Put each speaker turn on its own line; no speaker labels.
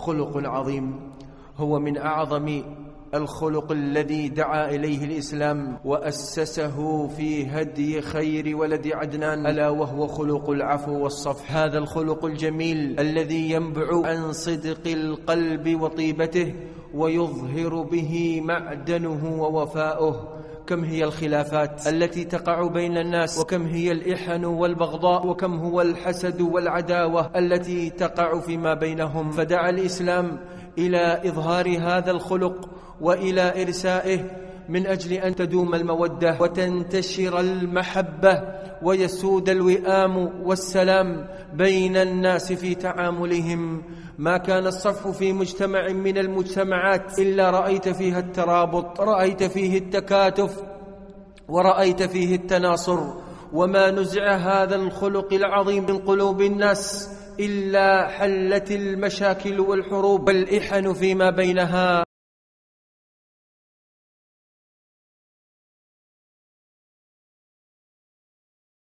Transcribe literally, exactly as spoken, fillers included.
خلق عظيم، هو من أعظم الخلق الذي دعا إليه الإسلام وأسسه في هدي خير ولد عدنان، ألا وهو خلق العفو والصفح. هذا الخلق الجميل الذي ينبع عن صدق القلب وطيبته ويظهر به معدنه ووفاؤه. كم هي الخلافات التي تقع بين الناس، وكم هي الإحن والبغضاء، وكم هو الحسد والعداوة التي تقع فيما بينهم. فدعا الإسلام إلى إظهار هذا الخلق وإلى إرسائه من أجل أن تدوم المودة وتنتشر المحبة ويسود الوئام والسلام بين الناس في تعاملهم. ما كان الصفح في مجتمع من المجتمعات إلا رأيت فيها الترابط، رأيت فيه التكاتف، ورأيت فيه التناصر. وما نزع هذا الخلق العظيم من قلوب الناس إلا حلت المشاكل والحروب والإحن فيما بينها.